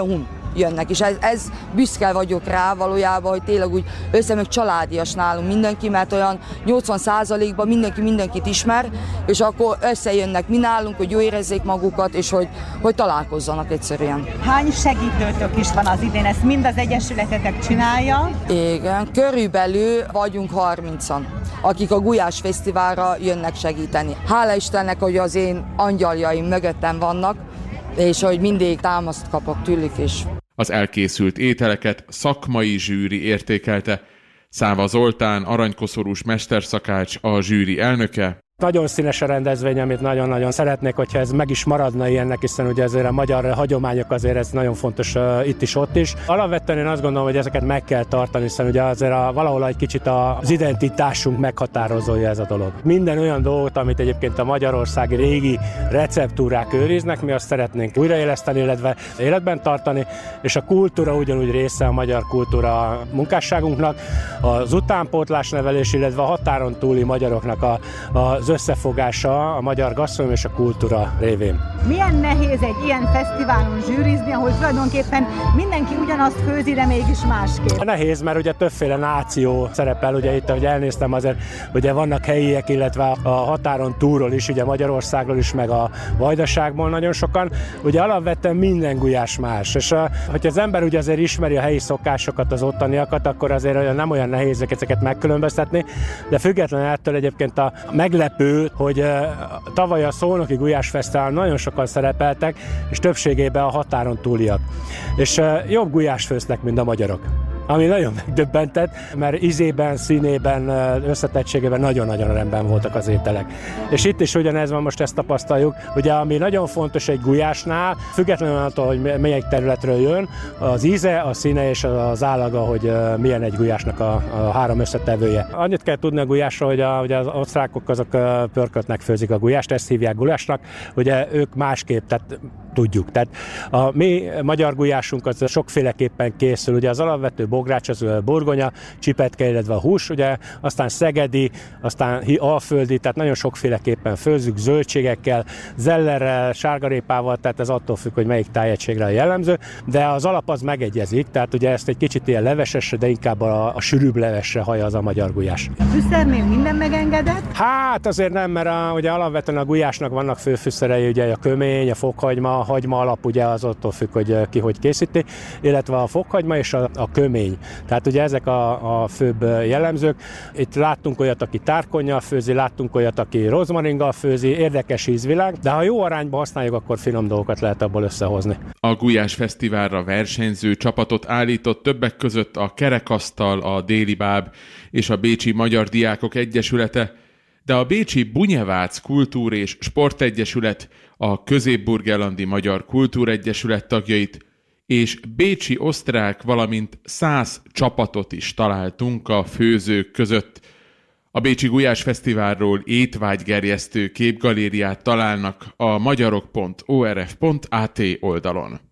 jönnek, és ez, ez büszke vagyok rá valójában, hogy tényleg úgy összemeg családias nálunk mindenki, mert olyan nyolcvan százalékban mindenki mindenkit ismer, és akkor összejönnek mi nálunk, hogy jó érezzék magukat, és hogy, hogy találkozzanak egyszerűen. Hány segítőtök is van az idén? Ezt mind az egyesületetek csinálja? Igen, körülbelül vagyunk harmincan, akik a Gulyás Fesztiválra jönnek segíteni. Hála Istennek, hogy az én angyaljaim mögöttem vannak, és hogy mindig támaszt kapok tőlük is. Az elkészült ételeket szakmai zsűri értékelte. Száva Zoltán, aranykoszorús mesterszakács, a zsűri elnöke. Nagyon színes a rendezvény, amit nagyon-nagyon szeretnék, hogyha ez meg is maradna ilyennek, hiszen ugye azért a magyar hagyományok azért ez nagyon fontos uh, itt is, ott is. Alapvetően én azt gondolom, hogy ezeket meg kell tartani, hiszen ugye azért a, valahol egy kicsit az identitásunk meghatározója ez a dolog. Minden olyan dolgot, amit egyébként a magyarországi régi receptúrák őriznek, mi azt szeretnénk újraéleszteni, illetve életben tartani, és a kultúra ugyanúgy része a magyar kultúra munkásságunknak, az utánpótlás nevelés, illetve a határon túli magyaroknak a, az összefogása a magyar gasztronómia és a kultúra révén. Milyen nehéz egy ilyen fesztiválon zsűrizni, ahol tulajdonképpen mindenki ugyanazt főzi, de mégis másképp? Nehéz, mert ugye többféle náció szerepel, ugye itt, ahogy elnéztem, azért ugye vannak helyiek, illetve a határon túlról is, ugye Magyarországról is, meg a Vajdaságból nagyon sokan. Ugye alapvetően minden gulyás más, és hogyha az ember ugye azért ismeri a helyi szokásokat, az ottaniakat, akkor azért nem olyan nehéz ezeket megkülönböztetni, de függetlenül ettől egyébként a meglepő, hogy tavaly a Szolnoki Gulyás Fesztiválon nagyon sokan szerepeltek, és többségében a határon túliak. És jobb gulyás főznek, mint a magyarok. Ami nagyon megdöbbentett, mert ízében, színében, összetettségében nagyon-nagyon rendben voltak az ételek. És itt is ugyanez van, most ezt tapasztaljuk. Ugye, ami nagyon fontos egy gulyásnál, függetlenül attól, hogy melyik területről jön, az íze, a színe és az állaga, hogy milyen egy gulyásnak a, a három összetevője. Annyit kell tudni a gulyásról, hogy, a, hogy az osztrákok azok pörköltnek főzik a gulyást, ezt hívják gulyásnak, ugye ők másképp, tehát tudjuk. Tehát a mi magyar gulyásunk az sokféleképpen készül, ugye az alapvető bogrács az a burgonya, csipetke, illetve a hús, ugye, aztán szegedi, aztán alföldi, tehát nagyon sokféleképpen főzzük, zöldségekkel, zellerrel, sárgarépával, tehát ez attól függ, hogy melyik tájegységre jellemző, de az alap az megegyezik, tehát ugye ezt egy kicsit ilyen levesesre, de inkább a, a sűrűbb levesre hajja az a magyar gulyás. A fűszernél minden megengedett? Hát azért nem, mert a, ugye alapvetően a gulyásnak vannak fő fűszerei, ugye a kömény, a fokhagyma, a hagyma alap ugye az attól függ, hogy ki hogy készíti, illetve a fokhagyma és a, a kömény. Tehát ugye ezek a, a főbb jellemzők. Itt láttunk olyat, aki tárkonnyal főzi, láttunk olyat, aki rozmaringgal főzi, érdekes ízvilág, de ha jó arányban használjuk, akkor finom dolgokat lehet abból összehozni. A Gulyás Fesztiválra versenyző csapatot állított többek között a Kerekasztal, a Déli Báb és a Bécsi Magyar Diákok Egyesülete, de a Bécsi Bunyevác Kultúr- és Sportegyesület, a Közép-Burgenlandi Magyar Kultúregyesület tagjait és bécsi osztrák, valamint száz csapatot is találtunk a főzők között. A Bécsi Gulyás Fesztiválról étvágygerjesztő képgalériát találnak a magyarok pont o er ef pont á té oldalon.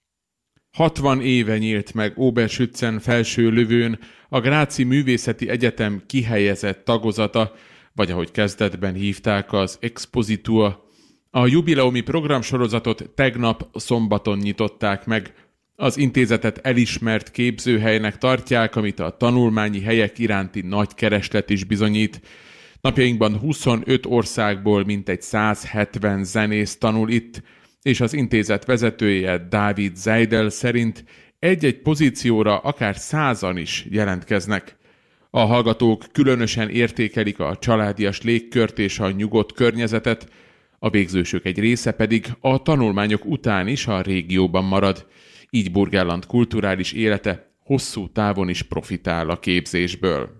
hatvan éve nyílt meg Oberschützen felső lövőn a Gráci Művészeti Egyetem kihelyezett tagozata, vagy ahogy kezdetben hívták, az Expositur. A jubileumi programsorozatot tegnap szombaton nyitották meg. Az intézetet elismert képzőhelynek tartják, amit a tanulmányi helyek iránti nagy kereslet is bizonyít. Napjainkban huszonöt országból mintegy száz hetven zenész tanul itt, és az intézet vezetője Dávid Zeidel szerint egy-egy pozícióra akár százan is jelentkeznek. A hallgatók különösen értékelik a családias légkört és a nyugodt környezetet, a végzősök egy része pedig a tanulmányok után is a régióban marad. Így Burgenland kulturális élete hosszú távon is profitál a képzésből.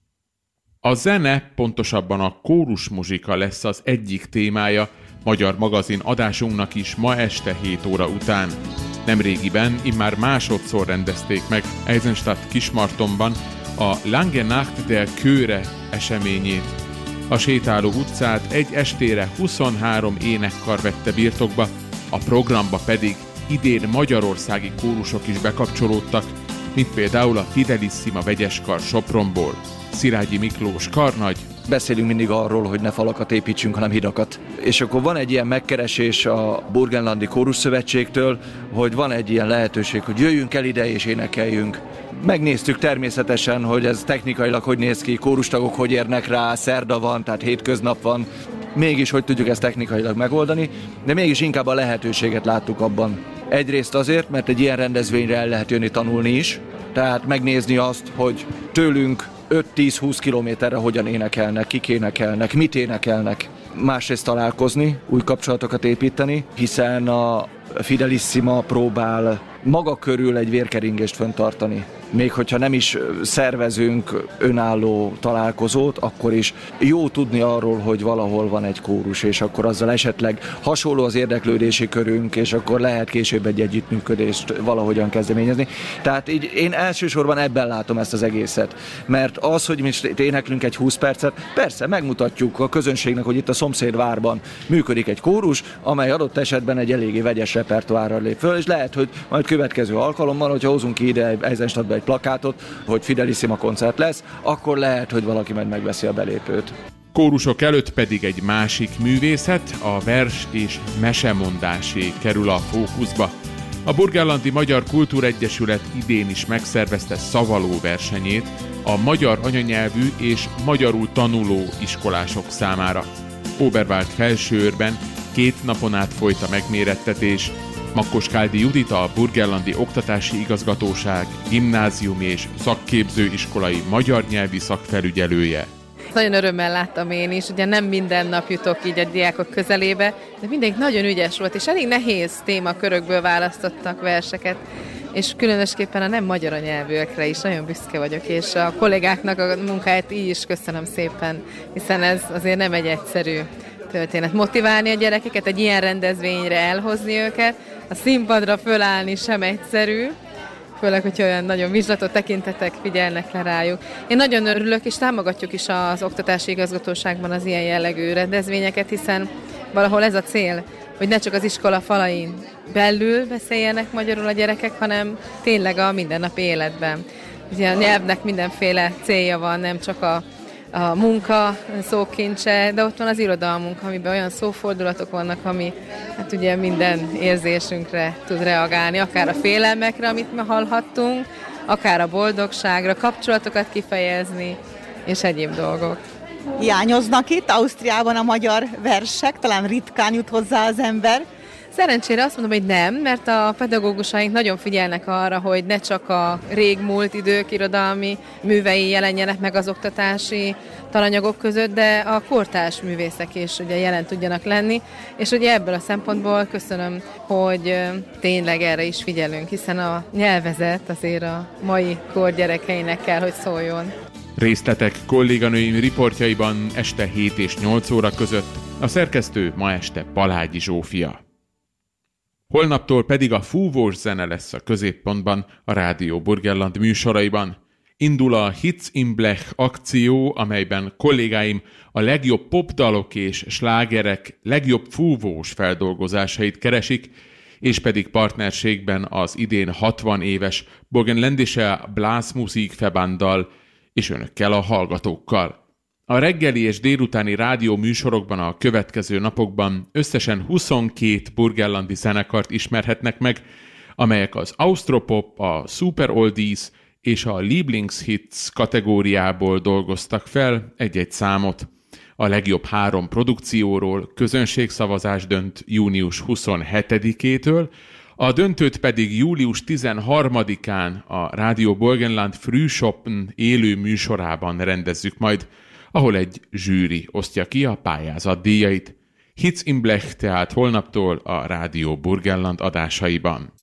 A zene, pontosabban a kórusmuzsika lesz az egyik témája Magyar Magazin adásunknak is ma este hét óra után. Nemrégiben immár másodszor rendezték meg Eisenstadt Kismartonban a Lange Nacht der Chöre eseményét. A sétáló utcát egy estére huszonhárom énekkar vette birtokba, a programba pedig idén magyarországi kórusok is bekapcsolódtak, mint például a Fidelissima vegyeskar Sopronból, Szilágyi Miklós karnagy, beszélünk mindig arról, hogy ne falakat építsünk, hanem hidakat. És akkor van egy ilyen megkeresés a Burgenlandi Kórusszövetségtől, hogy van egy ilyen lehetőség, hogy jöjjünk el ide és énekeljünk. Megnéztük természetesen, hogy ez technikailag hogy néz ki, kórustagok hogy érnek rá, szerda van, tehát hétköznap van. Mégis hogy tudjuk ezt technikailag megoldani, de mégis inkább a lehetőséget láttuk abban. Egyrészt azért, mert egy ilyen rendezvényre el lehet jönni tanulni is, tehát megnézni azt, hogy tőlünk öt-tíz-húsz kilométerre hogyan énekelnek, kik énekelnek, mit énekelnek. Másrészt találkozni, új kapcsolatokat építeni, hiszen a Fidelissima próbál maga körül egy vérkeringést fenntartani. Még hogyha nem is szervezünk önálló találkozót, akkor is jó tudni arról, hogy valahol van egy kórus, és akkor azzal esetleg hasonló az érdeklődési körünk, és akkor lehet később egy együttműködést valahogyan kezdeményezni. Tehát így én elsősorban ebben látom ezt az egészet. Mert az, hogy mi éneklünk egy húsz percet, persze megmutatjuk a közönségnek, hogy itt a szomszédvárban működik egy kórus, amely adott esetben egy eléggé vegyes repertoárral lép föl, és lehet, hogy majd következő alkalommal, hogyha hozunk ide Eisenstadtba egy plakátot, hogy Fidelissima koncert lesz, akkor lehet, hogy valaki majd megveszi a belépőt. Kórusok előtt pedig egy másik művészet, a vers és mesemondásé kerül a fókuszba. A Burgenlandi Magyar Kultúregyesület idén is megszervezte szavaló versenyét a magyar anyanyelvű és magyarul tanuló iskolások számára. Oberwald Felsőőrben két napon át folyt a megmérettetés. Makkos-Káldi Judita, a Burgenlandi Oktatási Igazgatóság gimnáziumi és szakképzőiskolai magyar nyelvi szakfelügyelője. Nagyon örömmel láttam én is, ugye nem minden nap jutok így a diákok közelébe, de mindenki nagyon ügyes volt, és elég nehéz témakörökből választottak verseket, és különösképpen a nem magyar nyelvűekre is nagyon büszke vagyok, és a kollégáknak a munkáját így is köszönöm szépen, hiszen ez azért nem egy egyszerű történet. Motiválni a gyerekeket, egy ilyen rendezvényre elhozni őket, a színpadra fölállni sem egyszerű, főleg, hogy olyan nagyon vizslatott tekintetek figyelnek le rájuk. Én nagyon örülök, és támogatjuk is az Oktatási Igazgatóságban az ilyen jellegű rendezvényeket, hiszen valahol ez a cél, hogy ne csak az iskola falain belül beszéljenek magyarul a gyerekek, hanem tényleg a mindennapi életben. Ugye a nyelvnek mindenféle célja van, nem csak a a munka szókincse, de ott van az irodalmunk, amiben olyan szófordulatok vannak, ami hát ugye minden érzésünkre tud reagálni, akár a félelmekre, amit ma hallhattunk, akár a boldogságra, kapcsolatokat kifejezni, és egyéb dolgok. Hiányoznak itt Ausztriában a magyar versek, talán ritkán jut hozzá az ember. Szerencsére azt mondom, hogy nem, mert a pedagógusaink nagyon figyelnek arra, hogy ne csak a régmúlt idők irodalmi művei jelenjenek meg az oktatási tananyagok között, de a kortárs művészek is ugye jelen tudjanak lenni, és ugye ebből a szempontból köszönöm, hogy tényleg erre is figyelünk, hiszen a nyelvezet azért a mai kor gyerekeinek kell, hogy szóljon. Részletek kolléganőim riportjaiban este hét és nyolc óra között, a szerkesztő ma este Palágyi Zsófia. Holnaptól pedig a fúvós zene lesz a középpontban a Rádió Burgenland műsoraiban. Indul a Hits in Blech akció, amelyben kollégáim a legjobb popdalok és slágerek legjobb fúvós feldolgozásait keresik, és pedig partnerségben az idén hatvan éves Burgenländische Blasmusikverbanddal és önökkel, a hallgatókkal. A reggeli és délutáni rádió műsorokban a következő napokban összesen huszonkét burgenlandi zenekart ismerhetnek meg, amelyek az Austropop, a Super Oldies és a Lieblingshits kategóriából dolgoztak fel egy-egy számot. A legjobb három produkcióról közönségszavazás dönt június huszonhetedikétől, a döntőt pedig július tizenharmadikán a Rádió Burgenland Frühschoppen élő műsorában rendezzük majd, ahol egy zsűri osztja ki a pályázat díjait. Hits in Blech tehát holnaptól a Rádió Burgenland adásaiban.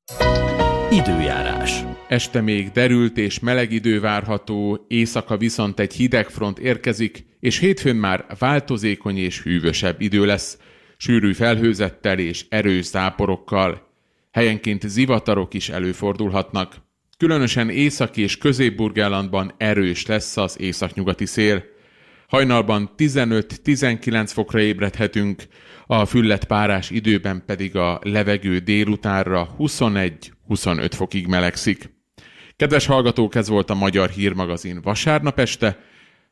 Időjárás. Este még derült és meleg idő várható, éjszaka viszont egy hideg front érkezik, és hétfőn már változékony és hűvösebb idő lesz, sűrű felhőzettel és erős záporokkal. Helyenként zivatarok is előfordulhatnak. Különösen Észak- és Közép-Burgenlandban erős lesz az északnyugati szél. Hajnalban tizenöt-tizenkilenc fokra ébredhetünk, a füllet párás időben pedig a levegő délutánra huszonegy-huszonöt fokig melegszik. Kedves hallgatók, ez volt a Magyar Hírmagazin vasárnap este.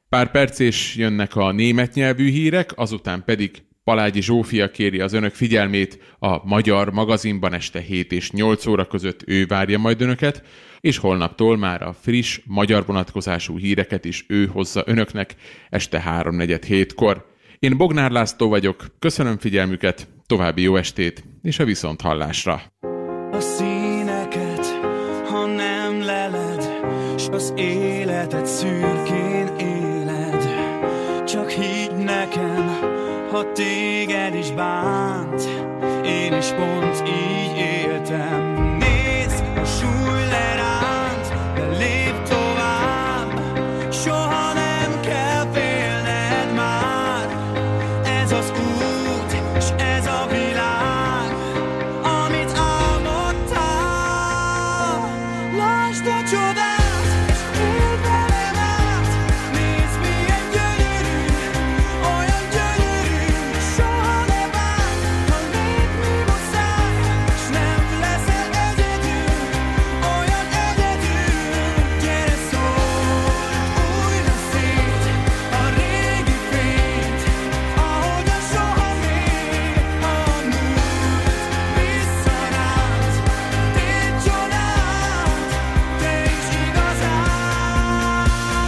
Pár perc és jönnek a német nyelvű hírek, azután pedig Palágyi Zsófia kéri az önök figyelmét, a Magyar Magazinban este hét és nyolc óra között ő várja majd önöket, és holnaptól már a friss, magyar vonatkozású híreket is ő hozza önöknek este háromnegyed hétkor. Én Bognár László vagyok, köszönöm figyelmüket, további jó estét, és a viszonthallásra. A színeket, ha nem leled, s az életet szürkén éled, csak higgy nekem, ha téged is bánt, én is pont így éltem. Nézd, a súly leránt, de lépj tovább, soha nem kell félned már. Ez az út, és ez a világ, amit álmodtál. Lásd a csodát, és éld velem át. Nézd, milyen gyönyörű, olyan gyönyörű. Soha ne várj, ha lépni muszáj, s nem leszel egyedül, olyan egyedül. Gyere, szólj újra szét a régi fényt, ahogyan soha még a múlt visszaránt. Tégy csodát, te is igazán.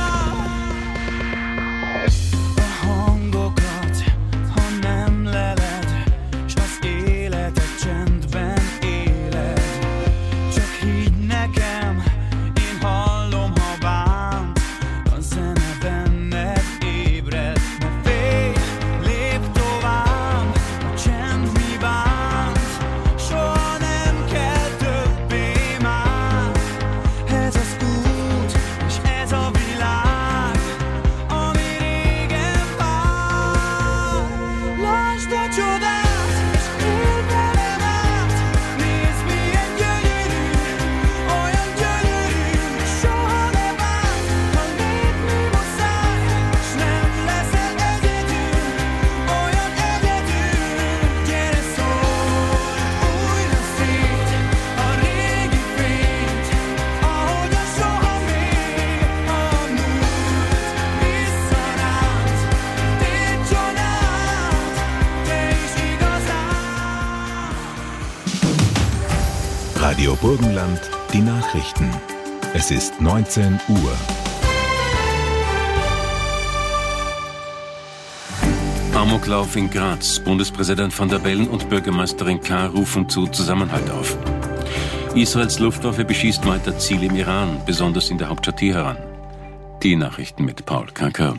A hangokat, ha nem leled, s az életet csendben éled, csak higgy nekem, én hallom, ha bánt, a zene benned ébred. Ne félj, lépj tovább, a csend mi bánt, soha nem kell többé már. Ez az út, és ez a világ, ami régen vár. Lásd a csodát, és éld velem át. Nézd, milyen gyönyörű, olyan gyönyörű. Soha ne várj, ha lépni muszáj, s nem leszel egyedül, olyan egyedül. Gyere, szólj újra szét a régi fényt, ahogyan soha még a múlt visszaránt. Tégy csodát, te is igazán. Radio Burgenland, die Nachrichten. Es ist neunzehn Uhr. Amoklauf in Graz. Bundespräsident Van der Bellen und Bürgermeisterin K. rufen zu Zusammenhalt auf. Israels Luftwaffe beschießt weiter Ziele im Iran, besonders in der Hauptstadt Teheran. Die Nachrichten mit Paul Kanker.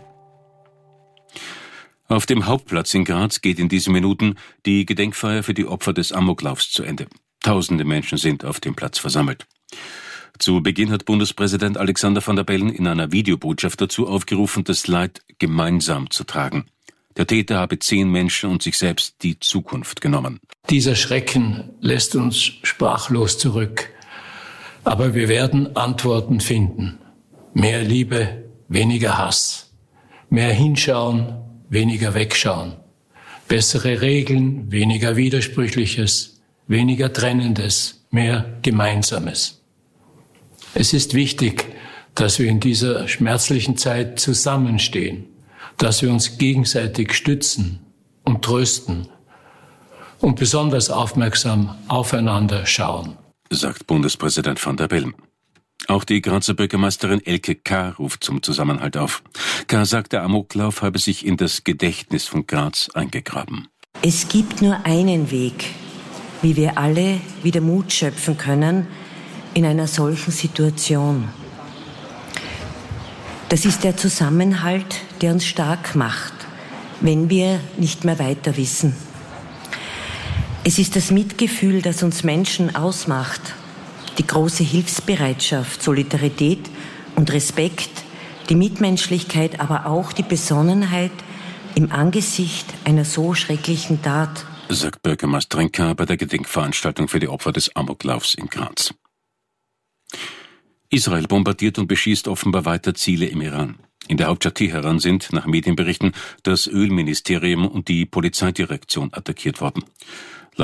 Auf dem Hauptplatz in Graz geht in diesen Minuten die Gedenkfeier für die Opfer des Amoklaufs zu Ende. Tausende Menschen sind auf dem Platz versammelt. Zu Beginn hat Bundespräsident Alexander Van der Bellen in einer Videobotschaft dazu aufgerufen, das Leid gemeinsam zu tragen. Der Täter habe zehn Menschen und sich selbst die Zukunft genommen. Dieser Schrecken lässt uns sprachlos zurück. Aber wir werden Antworten finden. Mehr Liebe, weniger Hass. Mehr hinschauen, weniger wegschauen. Bessere Regeln, weniger Widersprüchliches, weniger Trennendes, mehr Gemeinsames. Es ist wichtig, dass wir in dieser schmerzlichen Zeit zusammenstehen, dass wir uns gegenseitig stützen und trösten und besonders aufmerksam aufeinander schauen, sagt Bundespräsident Van der Bellen. Auch die Grazer Bürgermeisterin Elke K. ruft zum Zusammenhalt auf. K. sagt, der Amoklauf habe sich in das Gedächtnis von Graz eingegraben. Es gibt nur einen Weg, wie wir alle wieder Mut schöpfen können in einer solchen Situation. Das ist der Zusammenhalt, der uns stark macht, wenn wir nicht mehr weiter wissen. Es ist das Mitgefühl, das uns Menschen ausmacht, die große Hilfsbereitschaft, Solidarität und Respekt, die Mitmenschlichkeit, aber auch die Besonnenheit im Angesicht einer so schrecklichen Tat, sagt Bürgermeisterin K. bei der Gedenkveranstaltung für die Opfer des Amoklaufs in Graz. Israel bombardiert und beschießt offenbar weiter Ziele im Iran. In der Hauptstadt Teheran sind, nach Medienberichten, das Ölministerium und die Polizeidirektion attackiert worden.